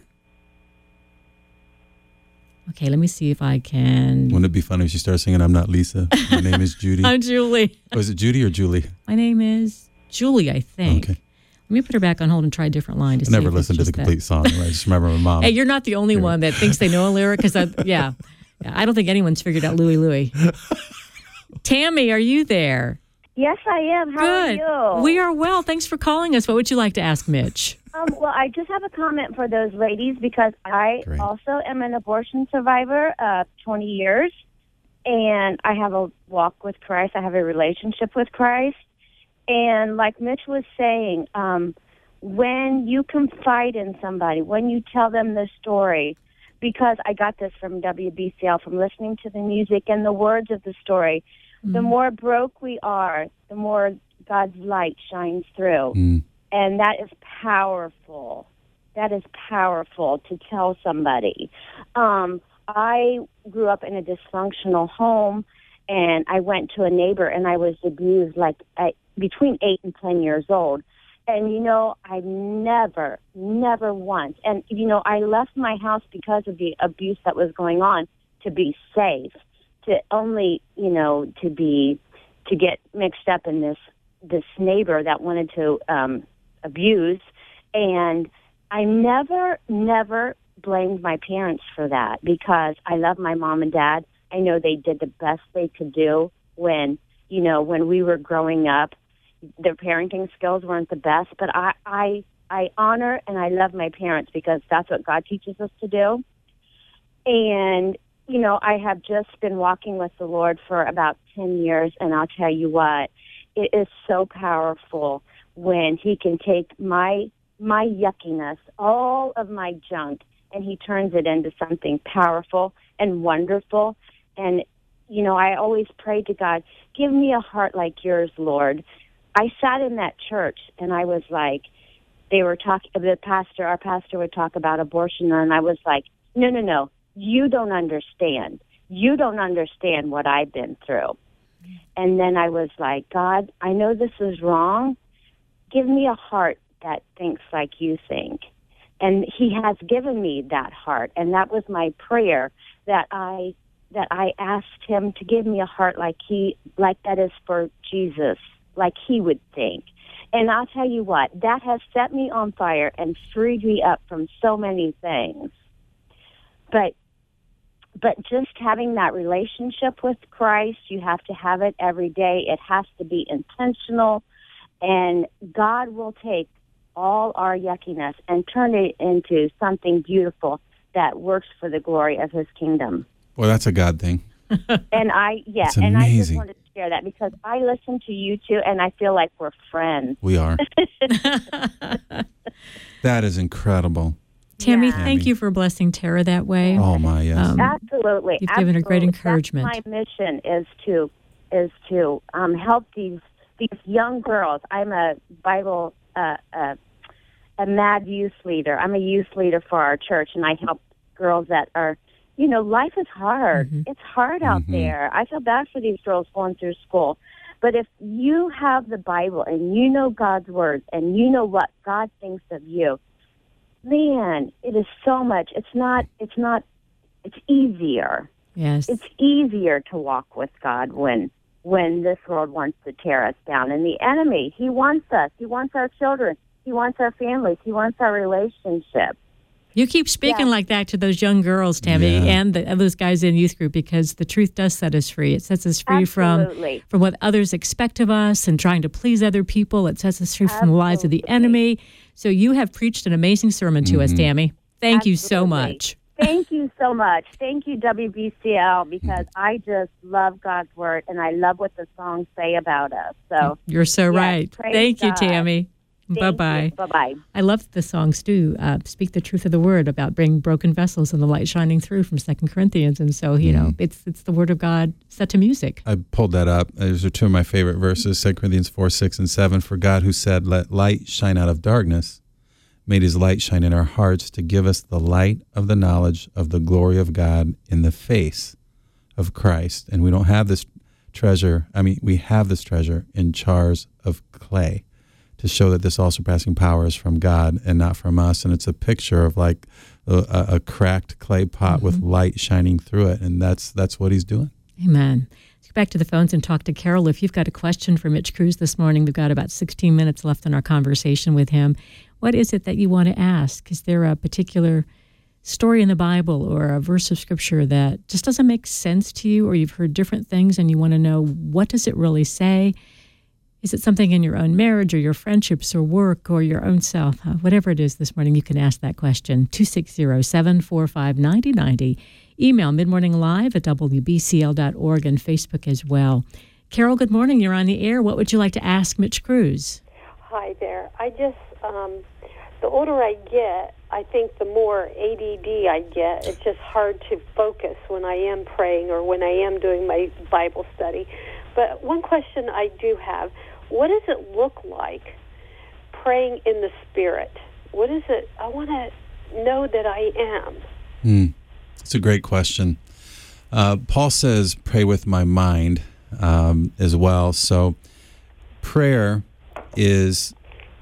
Speaker 1: Okay, let me see if I can.
Speaker 2: Wouldn't it be funny if she started singing, "I'm not Lisa, my name is Judy"?
Speaker 1: I'm Julie.
Speaker 2: Was it Judy or Julie?
Speaker 1: My name is Julie, I think.
Speaker 2: Okay.
Speaker 1: Let me put her back on hold and try a different line to see.
Speaker 2: I never listened to the complete song. I just remember my mom.
Speaker 1: Hey, you're not the only one that thinks they know a lyric, because I don't think anyone's figured out Louie Louie. Tammy, are you there?
Speaker 3: Yes, I am. How are you?
Speaker 1: We are well. Thanks for calling us. What would you like to ask Mitch?
Speaker 3: Well, I just have a comment for those ladies because I also am an abortion survivor of 20 years, and I have a walk with Christ. I have a relationship with Christ. And like Mitch was saying, when you confide in somebody, when you tell them the story, because I got this from WBCL, from listening to the music and the words of the story, the more broke we are, the more God's light shines through. And that is powerful. That is powerful to tell somebody. I grew up in a dysfunctional home, And I went to a neighbor, and I was abused between 8 and 10 years old. And, I never once, and, I left my house because of the abuse that was going on to be safe, to only, to get mixed up in this neighbor that wanted to abuse. And I never blamed my parents for that, because I love my mom and dad. I know they did the best they could do when we were growing up. Their parenting skills weren't the best, but I honor and I love my parents, because that's what God teaches us to do. And, I have just been walking with the Lord for about 10 years, and I'll tell you what, it is so powerful when He can take my yuckiness, all of my junk, and He turns it into something powerful and wonderful. And, I always pray to God, give me a heart like yours, Lord. I sat in that church, and I was like, our pastor would talk about abortion, and I was like, no, you don't understand. You don't understand what I've been through. And then I was like, God, I know this is wrong. Give me a heart that thinks like you think. And He has given me that heart, and that was my prayer, that I asked Him to give me a heart like that is for Jesus, like He would think. And I'll tell you what, that has set me on fire and freed me up from so many things. But just having that relationship with Christ, you have to have it every day. It has to be intentional, and God will take all our yuckiness and turn it into something beautiful that works for the glory of His kingdom.
Speaker 2: Well, that's a God thing.
Speaker 3: And I just wanted to share that, because I listen to you two, and I feel like we're friends.
Speaker 2: We are. That is incredible.
Speaker 1: Tammy, thank you for blessing Tara that way.
Speaker 2: Oh my, yes.
Speaker 3: Absolutely.
Speaker 1: You've given her great encouragement.
Speaker 3: That's my mission, is to help these young girls. I'm a Bible a mad youth leader. I'm a youth leader for our church, and I help girls that are, life is hard. Mm-hmm. It's hard out there. I feel bad for these girls going through school. But if you have the Bible and you know God's words and you know what God thinks of you, man, it is so much. It's easier.
Speaker 1: Yes.
Speaker 3: It's easier to walk with God when this world wants to tear us down. And the enemy, he wants us. He wants our children. He wants our families. He wants our relationships.
Speaker 1: You keep speaking like that to those young girls, Tammy, and those guys in youth group, because the truth does set us free. It sets us free from what others expect of us and trying to please other people. It sets us free from the lies of the enemy. So you have preached an amazing sermon to us, Tammy. Thank you so much.
Speaker 3: Thank you so much. Thank you, WBCL, because I just love God's word, and I love what the songs say about us. So
Speaker 1: you're so right. Thank you, Tammy. Bye-bye.
Speaker 3: Bye-bye.
Speaker 1: I love the songs, too. Speak the truth of the word about bringing broken vessels and the light shining through from 2 Corinthians. And so, it's the word of God set to music.
Speaker 2: I pulled that up. Those are two of my favorite verses, 2 Corinthians 4, 6, and 7. For God, who said, let light shine out of darkness, made His light shine in our hearts to give us the light of the knowledge of the glory of God in the face of Christ. And we don't have this treasure. We have this treasure in jars of clay, to show that this all-surpassing power is from God and not from us. And it's a picture of like a cracked clay pot with light shining through it. And that's what He's doing.
Speaker 1: Amen. Let's go back to the phones and talk to Carol. If you've got a question for Mitch Cruz this morning, we've got about 16 minutes left in our conversation with him. What is it that you want to ask? Is there a particular story in the Bible or a verse of Scripture that just doesn't make sense to you, or you've heard different things and you want to know, what does it really say? Is it something in your own marriage or your friendships or work or your own self? Whatever it is this morning, you can ask that question. 260-745-9090. Email midmorninglive@wbcl.org and Facebook as well. Carol, good morning. You're on the air. What would you like to ask Mitch Cruz?
Speaker 4: Hi there. I just, the older I get, I think the more ADD I get. It's just hard to focus when I am praying or when I am doing my Bible study. But one question I do have, what does it look like praying in the Spirit? What is it? I want to know that I am.
Speaker 2: It's a great question. Paul says, pray with my mind as well. So prayer is,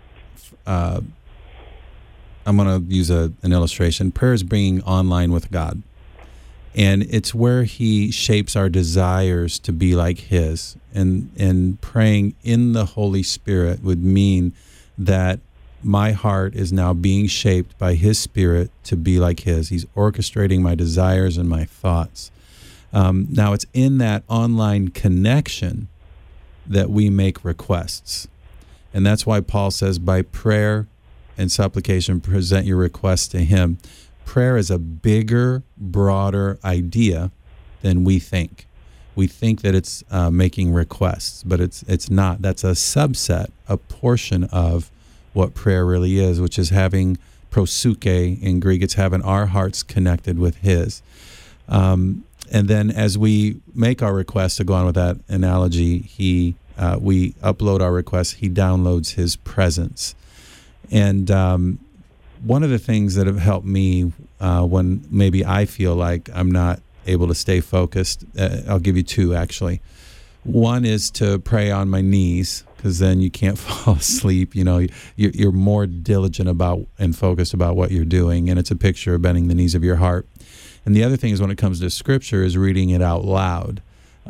Speaker 2: I'm going to use an illustration. Prayer is being online with God. And it's where he shapes our desires to be like his. And praying in the Holy Spirit would mean that my heart is now being shaped by his Spirit to be like his. He's orchestrating my desires and my thoughts. Now, it's in that online connection that we make requests. And that's why Paul says, by prayer and supplication, present your requests to him. Prayer is a bigger, broader idea than we think. We think that it's making requests, but it's not. That's a subset, a portion of what prayer really is, which is having proseuche in Greek. It's having our hearts connected with his. And then as we make our request, to go on with that analogy, we upload our request, he downloads his presence. And one of the things that have helped me when maybe I feel like I'm not able to stay focused, I'll give you two actually. One is to pray on my knees, because then you can't fall asleep. You know, you're more diligent about and focused about what you're doing, and it's a picture of bending the knees of your heart. And the other thing is, when it comes to Scripture, is reading it out loud.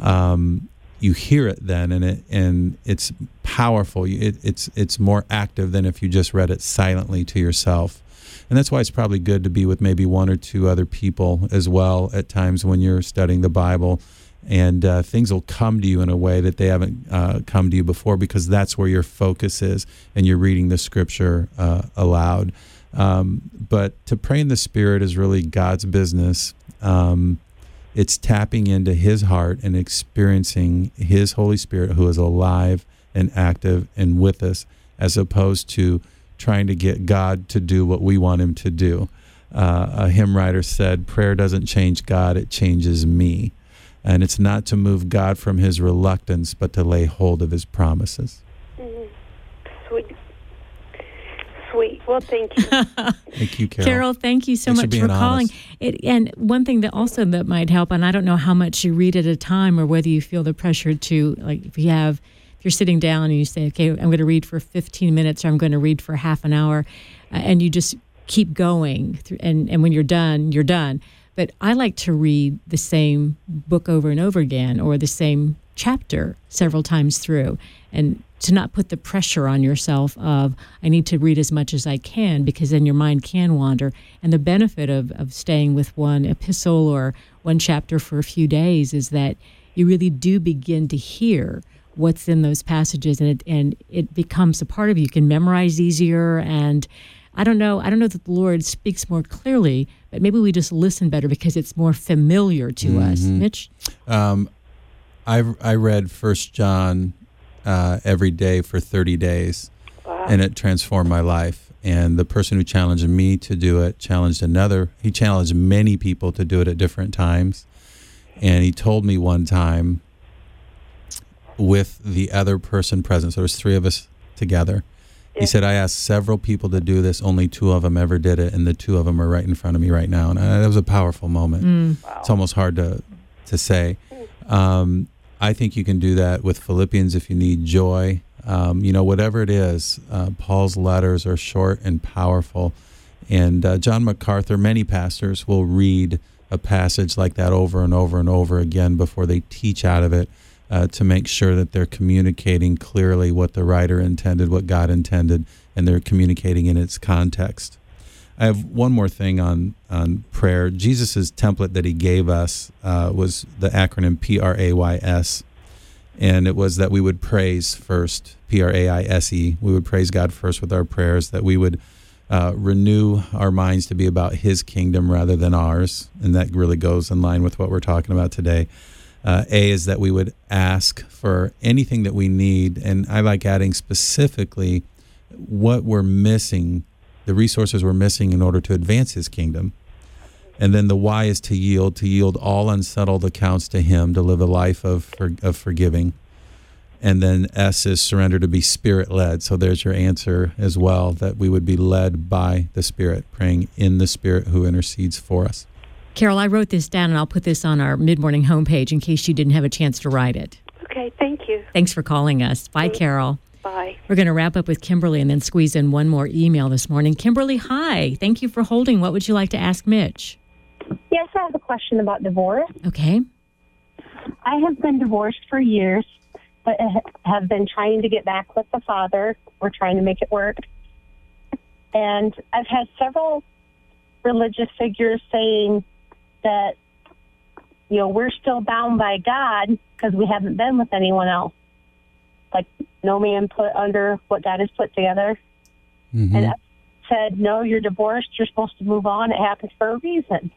Speaker 2: You hear it then, and it's powerful. It's more active than if you just read it silently to yourself. And that's why it's probably good to be with maybe one or two other people as well at times when you're studying the Bible. And things will come to you in a way that they haven't come to you before, because that's where your focus is, and you're reading the Scripture aloud. But to pray in the Spirit is really God's business. It's tapping into his heart and experiencing his Holy Spirit, who is alive and active and with us, as opposed to trying to get God to do what we want him to do. A hymn writer said, prayer doesn't change God, it changes me. And it's not to move God from his reluctance, but to lay hold of his promises.
Speaker 4: Mm-hmm. Sweet. Well, thank you.
Speaker 2: Thank you, Carol.
Speaker 1: Carol, thank you so much for calling. And one thing that also that might help, and I don't know how much you read at a time, or whether you feel the pressure to, like, if you're sitting down and you say, okay, I'm going to read for 15 minutes, or I'm going to read for half an hour, and you just keep going through, and when you're done, you're done. But I like to read the same book over and over again, or the same chapter several times through, and to not put the pressure on yourself of, I need to read as much as I can, because then your mind can wander. And the benefit of staying with one epistle or one chapter for a few days is that you really do begin to hear what's in those passages, and it becomes a part of you. You can memorize easier, and I don't know that the Lord speaks more clearly, but maybe we just listen better because it's more familiar to us. Mitch?
Speaker 2: I read 1 John every day for 30 days, wow. And it transformed my life. And the person who challenged me to do it challenged he challenged many people to do it at different times. And he told me one time, with the other person present, so there's three of us together, he said, I asked several people to do this, only two of them ever did it, and the two of them are right in front of me right now. And that was a powerful moment. Wow. It's almost hard to say. I think you can do that with Philippians if you need joy. Whatever it is, Paul's letters are short and powerful. And John MacArthur, many pastors will read a passage like that over and over and over again before they teach out of it, to make sure that they're communicating clearly what the writer intended, what God intended, and they're communicating in its context. I have one more thing on prayer. Jesus' template that he gave us was the acronym PRAYS, and it was that we would praise first, PRAISE. We would praise God first with our prayers, that we would renew our minds to be about his kingdom rather than ours, and that really goes in line with what we're talking about today. A is that we would ask for anything that we need, and I like adding specifically what we're missing, the resources we're missing in order to advance his kingdom. And then the Y is to yield all unsettled accounts to him, to live a life of forgiving. And then S is surrender, to be Spirit-led. So there's your answer as well, that we would be led by the Spirit, praying in the Spirit who intercedes for us.
Speaker 1: Carol, I wrote this down, and I'll put this on our mid-morning homepage in case you didn't have a chance to write it.
Speaker 4: Okay, thank you.
Speaker 1: Thanks for calling us. Bye, Carol.
Speaker 4: Bye.
Speaker 1: We're going to wrap up with Kimberly and then squeeze in one more email this morning. Kimberly, hi. Thank you for holding. What would you like to ask Mitch?
Speaker 3: Yes, I have a question about divorce.
Speaker 1: Okay.
Speaker 3: I have been divorced for years, but have been trying to get back with the father. We're trying to make it work. And I've had several religious figures saying that, we're still bound by God because we haven't been with anyone else. Like, no man put under what God has put together.
Speaker 2: Mm-hmm.
Speaker 3: And I said, no, you're divorced. You're supposed to move on. It happens for a reason.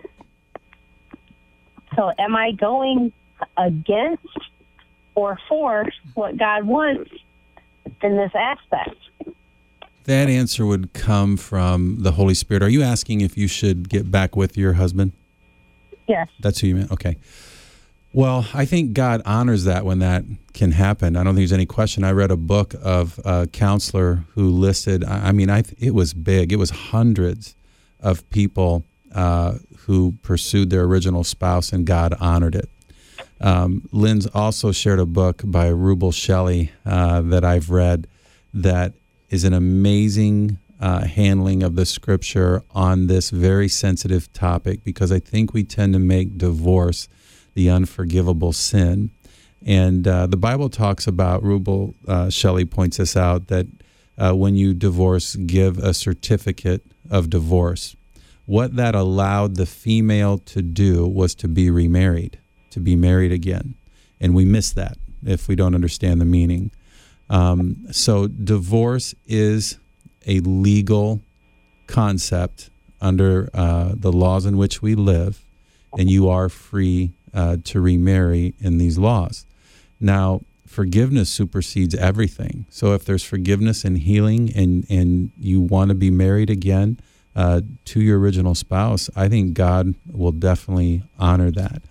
Speaker 3: So am I going against or for what God wants in this aspect?
Speaker 2: That answer would come from the Holy Spirit. Are you asking if you should get back with your husband?
Speaker 3: Yes.
Speaker 2: That's who you meant? Okay. Well, I think God honors that when that can happen. I don't think there's any question. I read a book of a counselor who listed, it was big. It was hundreds of people who pursued their original spouse, and God honored it. Lynn's also shared a book by Rubel Shelley that I've read that is an amazing handling of the scripture on this very sensitive topic, because I think we tend to make divorce the unforgivable sin. And the Bible talks about, Rubel Shelley points this out, that when you divorce, give a certificate of divorce. What that allowed the female to do was to be remarried, to be married again. And we miss that if we don't understand the meaning. So divorce is a legal concept under the laws in which we live, and you are free to remarry in these laws. Now, forgiveness supersedes everything. So if there's forgiveness and healing, and you want to be married again to your original spouse, I think God will definitely honor that.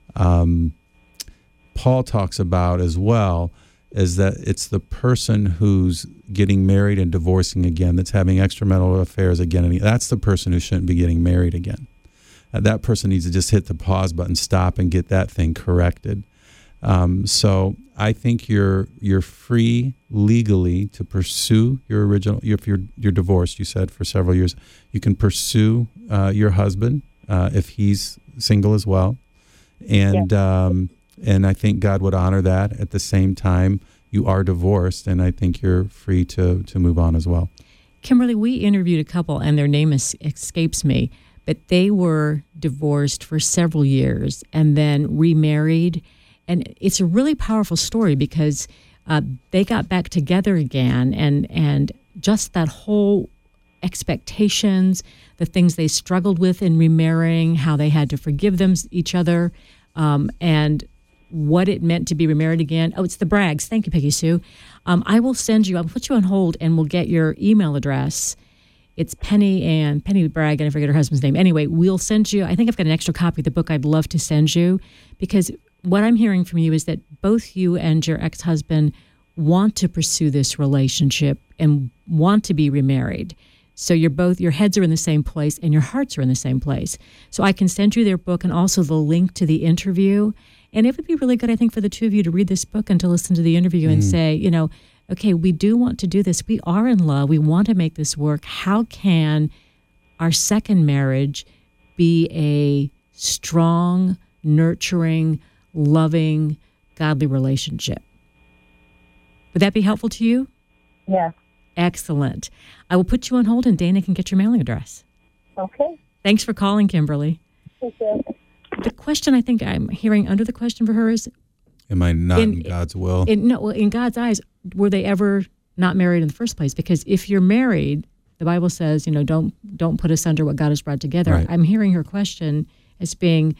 Speaker 2: Paul talks about as well is that it's the person who's getting married and divorcing again, that's having extramarital affairs again, and that's the person who shouldn't be getting married again. That person needs to just hit the pause button, stop, and get that thing corrected. So I think you're free legally to pursue your original. If you're divorced, you said, for several years, you can pursue your husband if he's single as well, and and I think God would honor that. At the same time, you are divorced, and I think you're free to move on as well.
Speaker 1: Kimberly, we interviewed a couple, and their name escapes me, but they were divorced for several years and then remarried. And it's a really powerful story because they got back together again, and just that whole expectations, the things they struggled with in remarrying, how they had to forgive each other, and what it meant to be remarried again. Oh, it's the Braggs. Thank you, Peggy Sue. I'll put you on hold, and we'll get your email address. It's Penny Bragg, and I forget her husband's name. Anyway, we'll send you, I think I've got an extra copy of the book I'd love to send you, because what I'm hearing from you is that both you and your ex-husband want to pursue this relationship and want to be remarried. So your heads are in the same place and your hearts are in the same place. So I can send you their book and also the link to the interview. And it would be really good, I think, for the two of you to read this book and to listen to the interview and say, okay, we do want to do this. We are in love. We want to make this work. How can our second marriage be a strong, nurturing, loving, godly relationship? Would that be helpful to you?
Speaker 3: Yes.
Speaker 1: Excellent. I will put you on hold, and Dana can get your mailing address.
Speaker 3: Okay.
Speaker 1: Thanks for calling, Kimberly.
Speaker 3: Thank you.
Speaker 1: The question I think I'm hearing under the question for her is,
Speaker 2: am I not in God's will?
Speaker 1: In God's eyes, were they ever not married in the first place? Because if you're married, the Bible says, don't put asunder what God has brought together.
Speaker 2: Right.
Speaker 1: I'm hearing her question as being,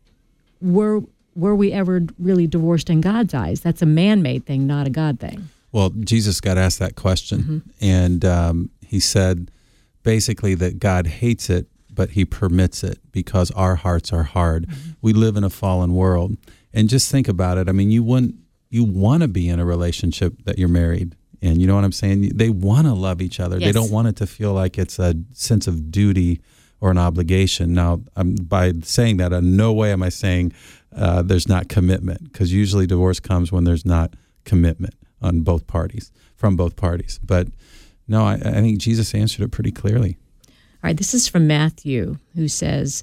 Speaker 1: were we ever really divorced in God's eyes? That's a man-made thing, not a God thing.
Speaker 2: Well, Jesus got asked that question, and he said basically that God hates it, but he permits it because our hearts are hard. We live in a fallen world. And just think about it. I mean, you want to be in a relationship that you're married in. You know what I'm saying? They want to love each other.
Speaker 1: Yes.
Speaker 2: They don't want it to feel like it's a sense of duty or an obligation. Now, by saying that, in no way am I saying there's not commitment, because usually divorce comes when there's not commitment on both parties, from both parties. But no, I think Jesus answered it pretty clearly.
Speaker 1: All right, this is from Matthew, who says,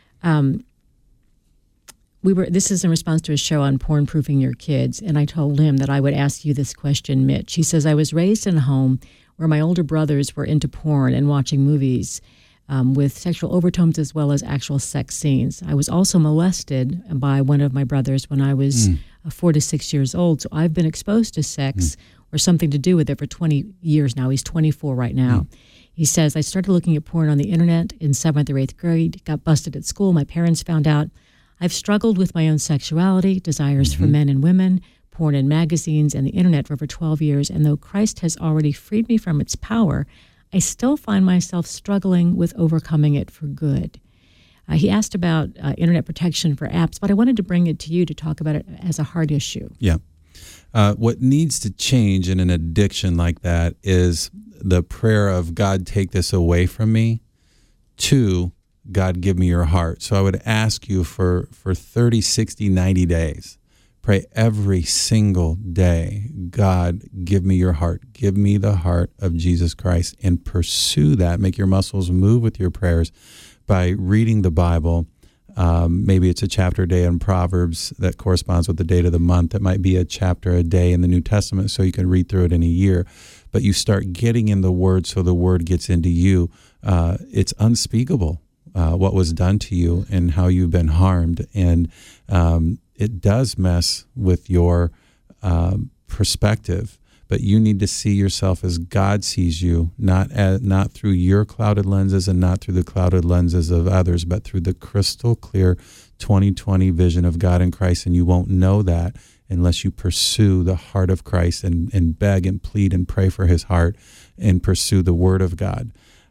Speaker 1: this is in response to a show on porn-proofing your kids, and I told him that I would ask you this question, Mitch. He says, I was raised in a home where my older brothers were into porn and watching movies with sexual overtones as well as actual sex scenes. I was also molested by one of my brothers when I was 4 to 6 years old, so I've been exposed to sex or something to do with it for 20 years now. He's 24 right now. He says, I started looking at porn on the internet in 7th or 8th grade, got busted at school. My parents found out. I've struggled with my own sexuality, desires for men and women, porn in magazines, and the internet for over 12 years. And though Christ has already freed me from its power, I still find myself struggling with overcoming it for good. He asked about internet protection for apps, but I wanted to bring it to you to talk about it as a hard issue.
Speaker 2: Yeah. What needs to change in an addiction like that is the prayer of, God, take this away from me, to God, give me your heart. So I would ask you for 30, 60, 90 days, pray every single day, God, give me your heart. Give me the heart of Jesus Christ, and pursue that. Make your muscles move with your prayers by reading the Bible. Maybe it's a chapter a day in Proverbs that corresponds with the date of the month. It might be a chapter a day in the New Testament, so you can read through it in a year. But you start getting in the Word so the Word gets into you. It's unspeakable what was done to you and how you've been harmed. And it does mess with your perspective. But you need to see yourself as God sees you, not through your clouded lenses and not through the clouded lenses of others, but through the crystal clear 2020 vision of God in Christ. And you won't know that unless you pursue the heart of Christ and beg and plead and pray for his heart and pursue the Word of God.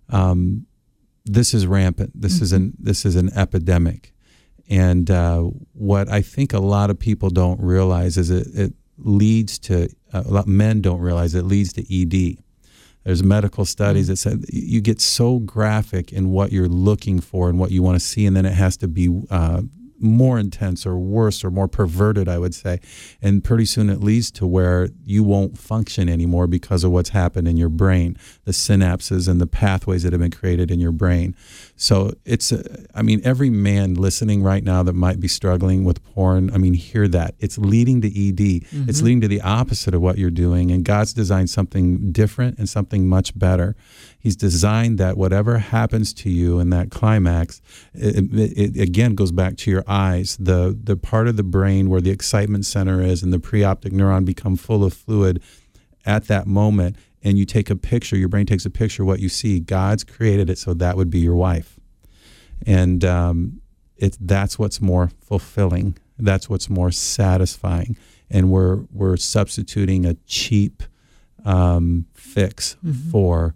Speaker 2: This is rampant. This is an epidemic. And what I think a lot of people don't realize is it leads to, a lot of men don't realize it leads to ED. There's medical studies that said you get so graphic in what you're looking for and what you want to see, and then it has to be more intense or worse or more perverted, I would say. And pretty soon it leads to where you won't function anymore because of what's happened in your brain, the synapses and the pathways that have been created in your brain. So it's, every man listening right now that might be struggling with porn, hear that. It's leading to ED. It's leading to the opposite of what you're doing. And God's designed something different and something much better. He's designed that whatever happens to you in that climax, it again goes back to your eyes. The part of the brain where the excitement center is and the preoptic neuron become full of fluid at that moment, and you take a picture, your brain takes a picture of what you see. God's created it so that would be your wife. And that's what's more fulfilling. That's what's more satisfying. And we're substituting a cheap fix for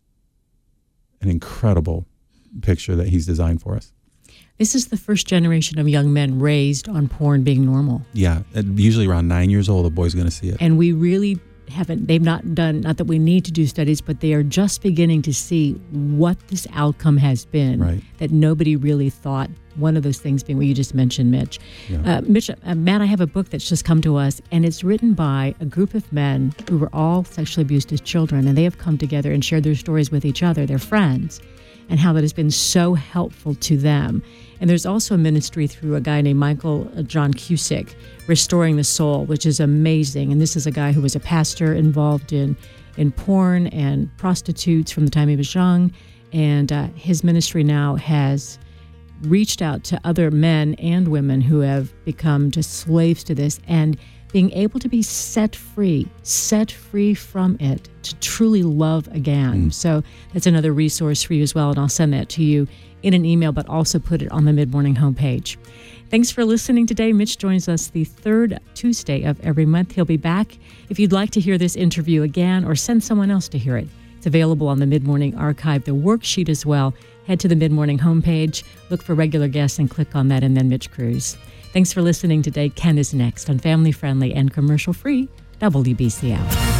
Speaker 2: an incredible picture that he's designed for us.
Speaker 1: This is the first generation of young men raised on porn being normal.
Speaker 2: Yeah, usually around 9 years old, a boy's going to see it.
Speaker 1: And we really they've not done, not that we need to do studies, but they are just beginning to see what this outcome has been,
Speaker 2: right,
Speaker 1: that nobody really thought. One of those things being what you just mentioned, Mitch. Yeah. Matt, I have a book that's just come to us, and it's written by a group of men who were all sexually abused as children, and they have come together and shared their stories with each other, their friends, and how that has been so helpful to them. And there's also a ministry through a guy named Michael John Cusick, Restoring the Soul, which is amazing. And this is a guy who was a pastor involved in porn and prostitutes from the time he was young. And his ministry now has reached out to other men and women who have become just slaves to this, and being able to be set free from it to truly love again. So that's another resource for you as well, and I'll send that to you in an email, but also put it on the Mid-Morning homepage. Thanks for listening today. Mitch joins us the third Tuesday of every month. He'll be back. If you'd like to hear this interview again or send someone else to hear it, it's available on the Mid-Morning archive, the worksheet as well. Head to the Mid-Morning homepage, look for regular guests and click on that, and then Mitch Cruz. Thanks for listening today. Ken is next on family-friendly and commercial-free WBCL.